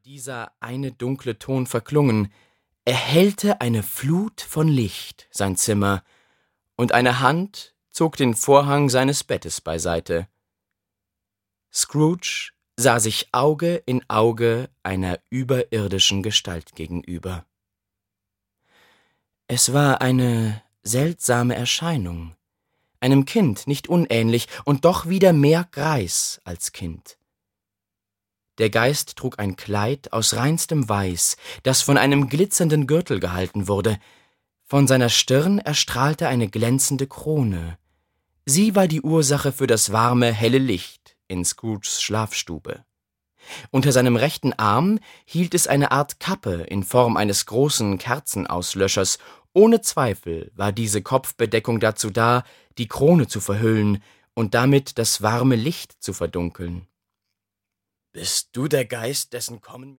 Dieser eine dunkle Ton verklungen, erhellte eine Flut von Licht sein Zimmer, und eine Hand zog den Vorhang seines Bettes beiseite. Scrooge sah sich Auge in Auge einer überirdischen Gestalt gegenüber. Es war eine seltsame Erscheinung, einem Kind nicht unähnlich und doch wieder mehr Greis als Kind. Der Geist trug ein Kleid aus reinstem Weiß, das von einem glitzernden Gürtel gehalten wurde. Von seiner Stirn erstrahlte eine glänzende Krone. Sie war die Ursache für das warme, helle Licht in Scrooges Schlafstube. Unter seinem rechten Arm hielt es eine Art Kappe in Form eines großen Kerzenauslöschers. Ohne Zweifel war diese Kopfbedeckung dazu da, die Krone zu verhüllen und damit das warme Licht zu verdunkeln. »Bist du der Geist, dessen Kommen